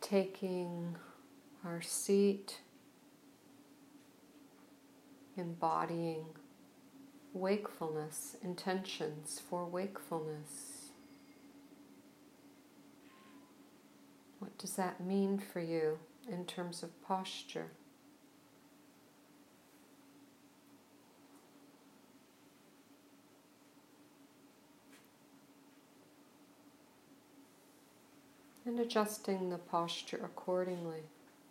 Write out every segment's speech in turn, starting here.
taking our seat, embodying wakefulness, intentions for wakefulness. What does that mean for you in terms of posture? And adjusting the posture accordingly.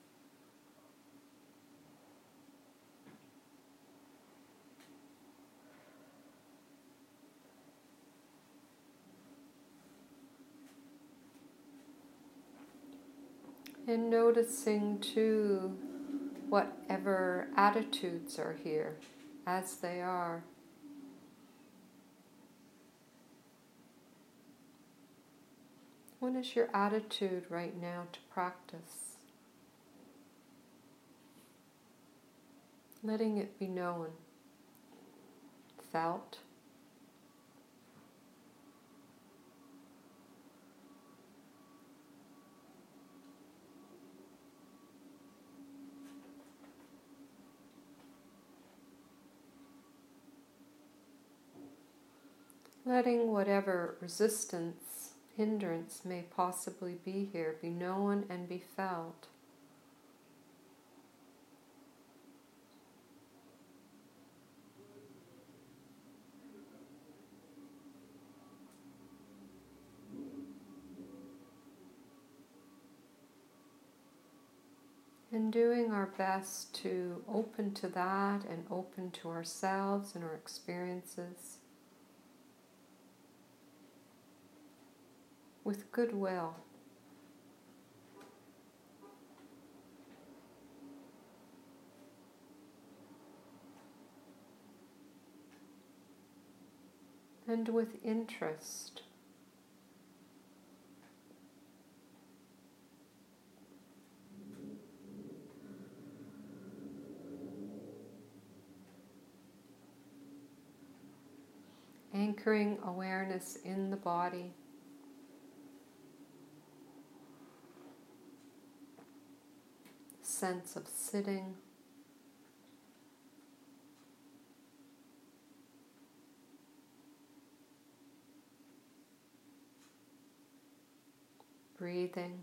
And noticing too whatever attitudes are here as they are. What is your attitude right now to practice? Letting it be known, felt. Letting whatever resistance, hindrance may possibly be here be known and be felt. And doing our best to open to that and open to ourselves and our experiences with goodwill. And with interest. Anchoring awareness in the body. Sense of sitting. Breathing.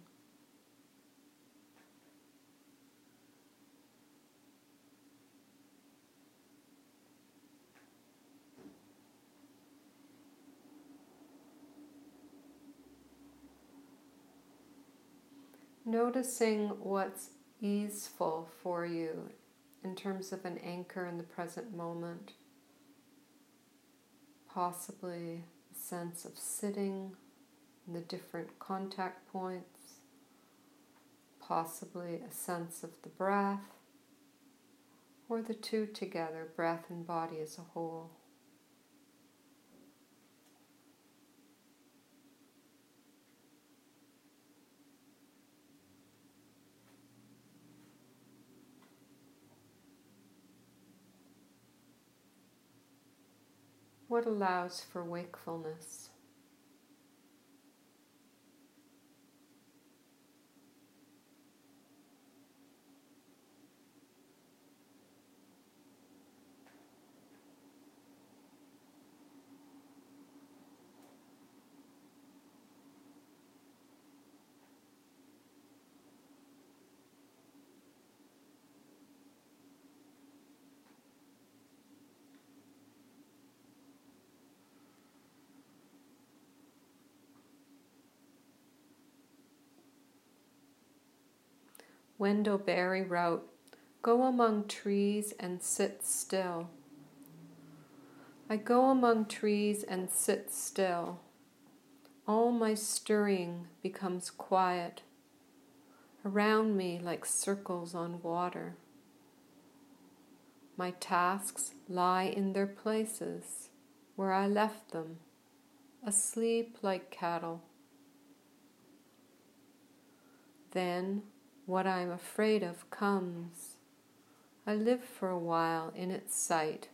Noticing what's easeful for you in terms of an anchor in the present moment. Possibly a sense of sitting in the different contact points. Possibly a sense of the breath, or the two together, breath and body as a whole. What allows for wakefulness? Wendell Berry wrote, "Go among trees and sit still. I go among trees and sit still. All my stirring becomes quiet, around me like circles on water. My tasks lie in their places, where I left them, asleep like cattle. Then what I'm afraid of comes. I live for a while in its sight.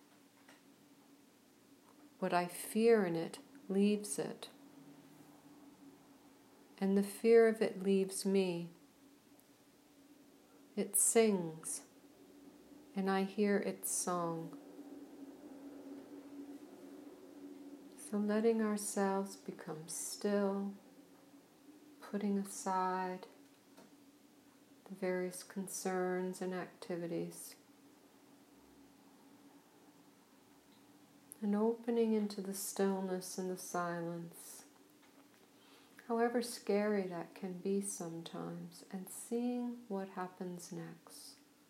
What I fear in it leaves it, and the fear of it leaves me. It sings, and I hear its song. So letting ourselves become still, putting aside the various concerns and activities, and opening into the stillness and the silence, however scary that can be sometimes, and seeing what happens next.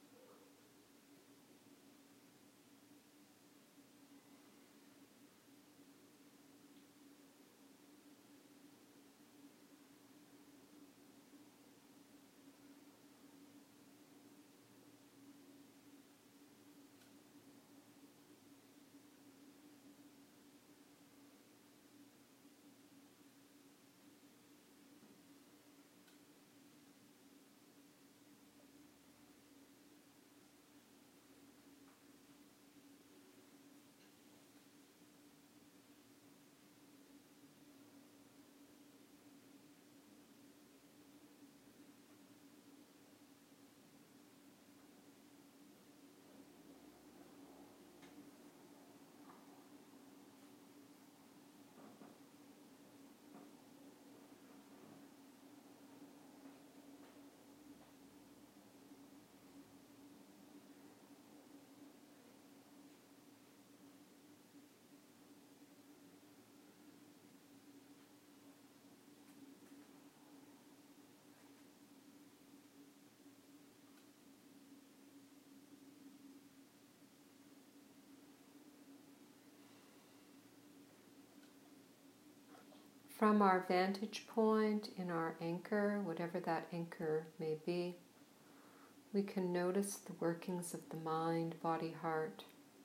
From our vantage point in our anchor, whatever that anchor may be, we can notice the workings of the mind, body, heart.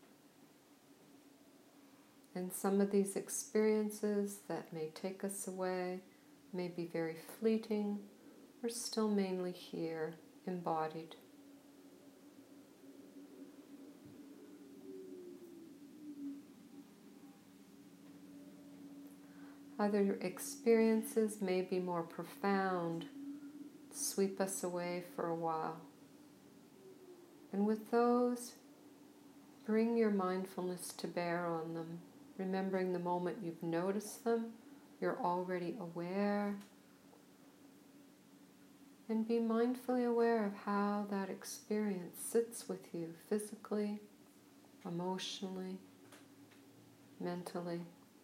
And some of these experiences that may take us away may be very fleeting or still mainly here, embodied. Other experiences may be more profound, sweep us away for a while. And with those, bring your mindfulness to bear on them, remembering the moment you've noticed them, you're already aware, and be mindfully aware of how that experience sits with you physically, emotionally, mentally.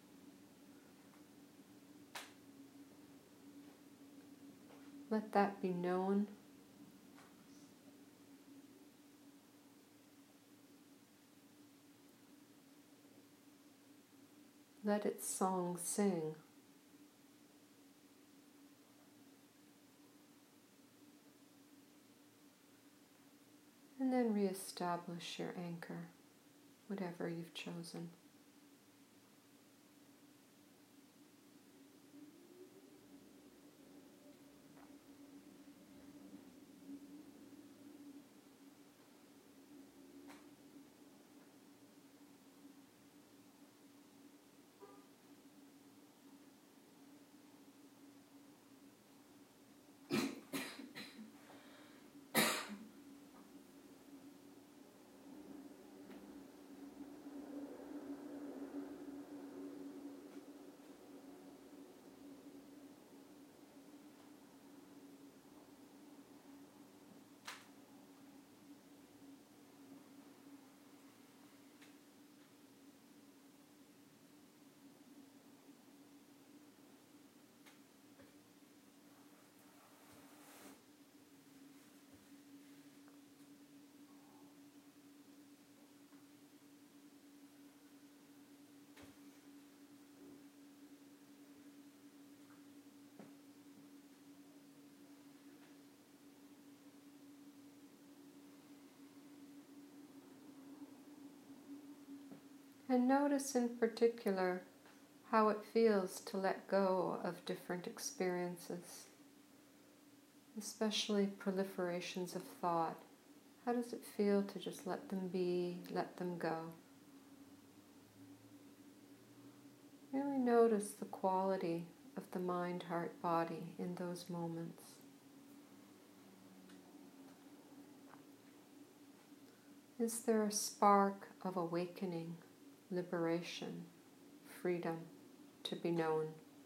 Let that be known. Let its song sing. And then reestablish your anchor, whatever you've chosen. And notice in particular how it feels to let go of different experiences, especially proliferations of thought. How does it feel to just let them be, let them go? Really notice the quality of the mind, heart, body in those moments. Is there a spark of awakening, liberation, freedom to be known?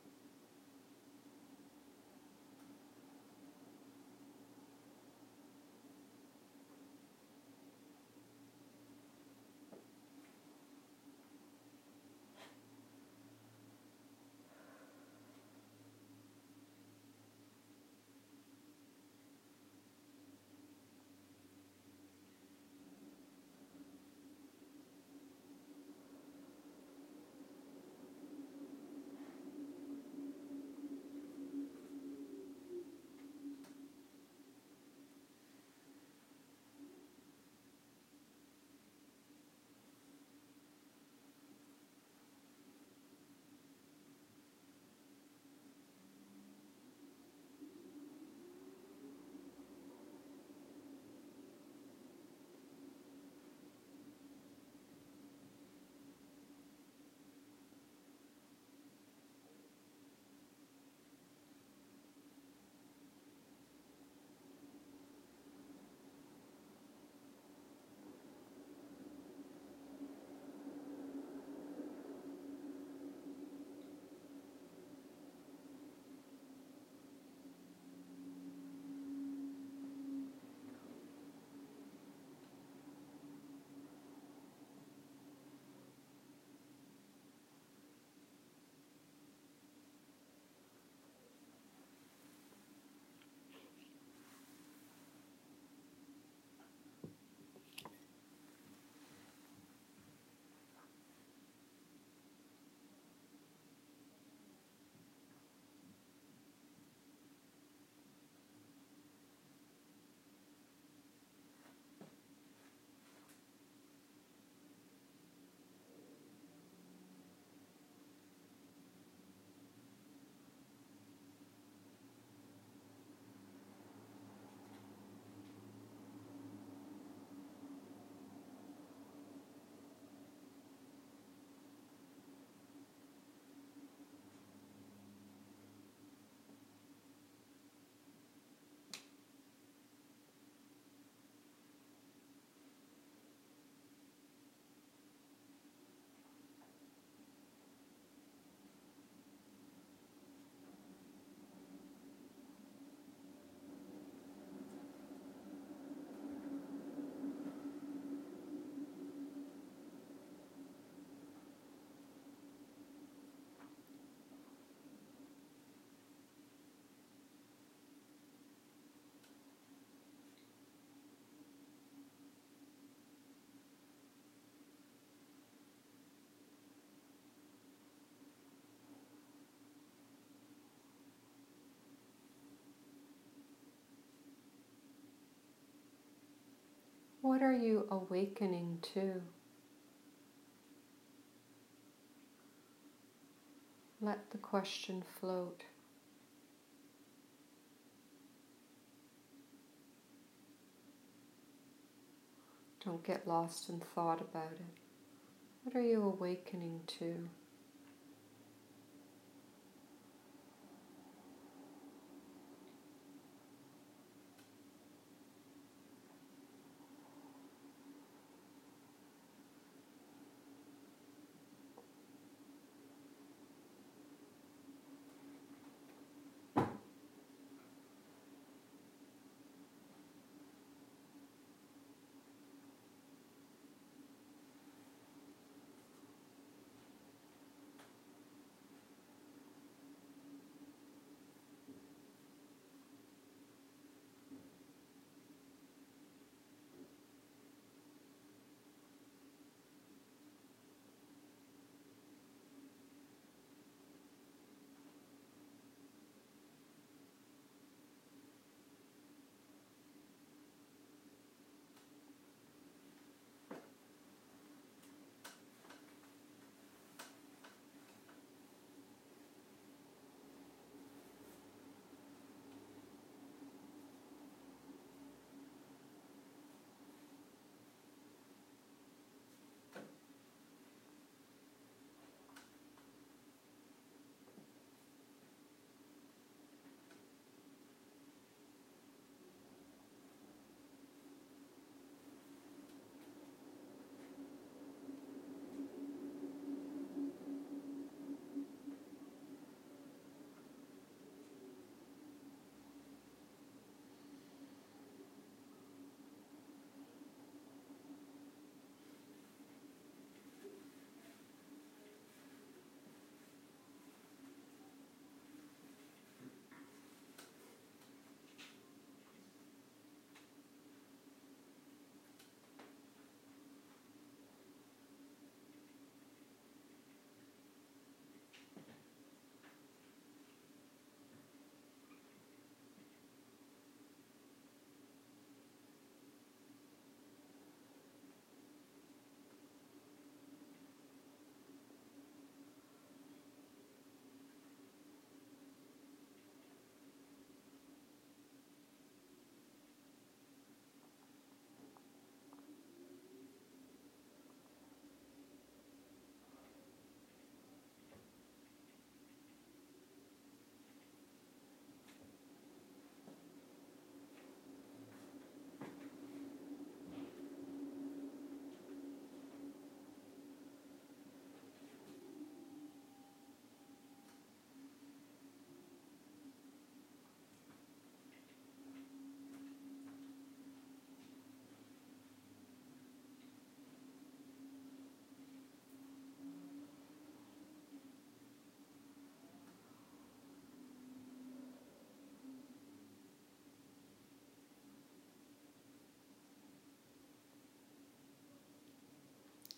What are you awakening to? Let the question float. Don't get lost in thought about it. What are you awakening to?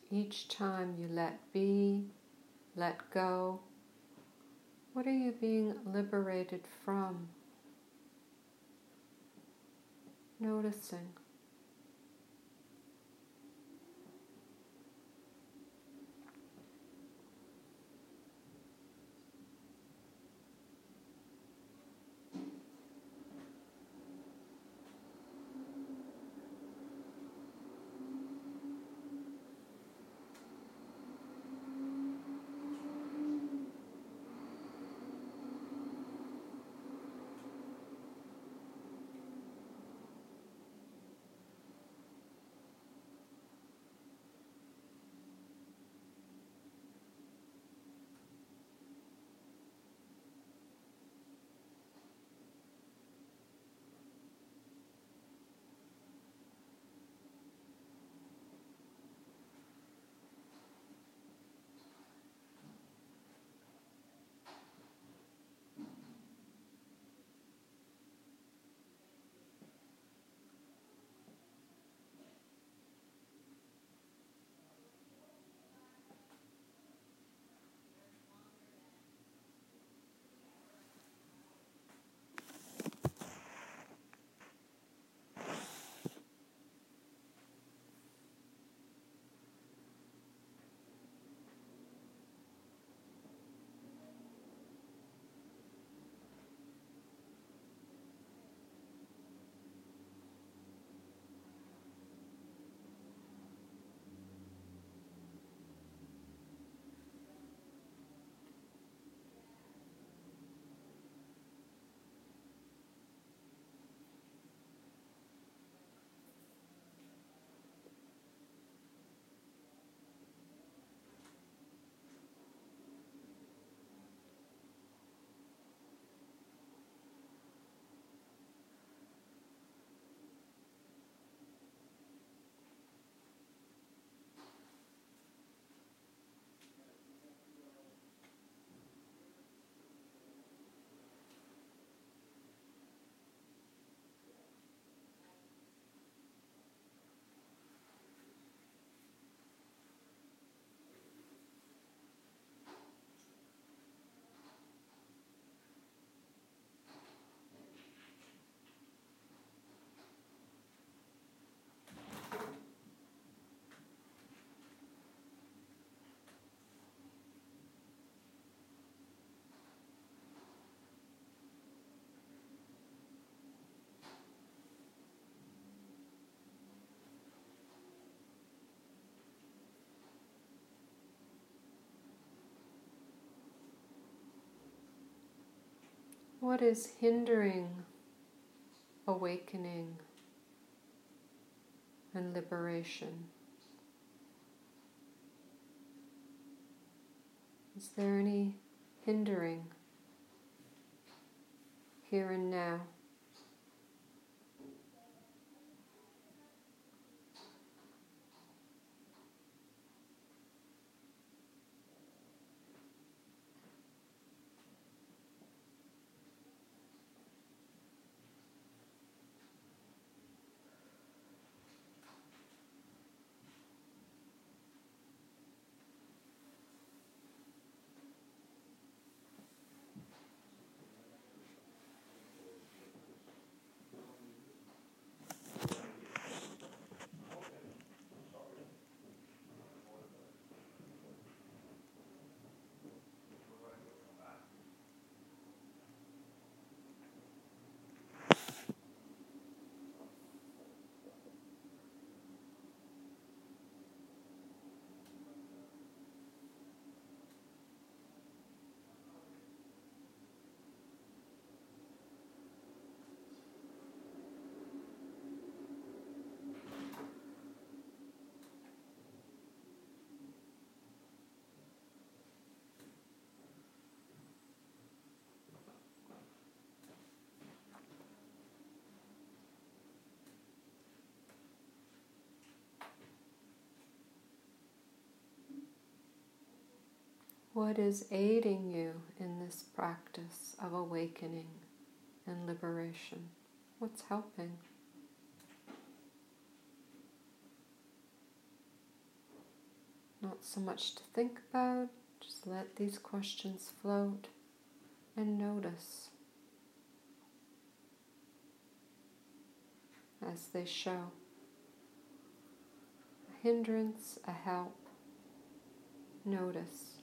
Each time you let be, let go, what are you being liberated from? Noticing. What is hindering awakening and liberation? Is there any hindering here and now? What is aiding you in this practice of awakening and liberation? What's helping? Not so much to think about, just let these questions float and notice as they show. A hindrance, a help, notice.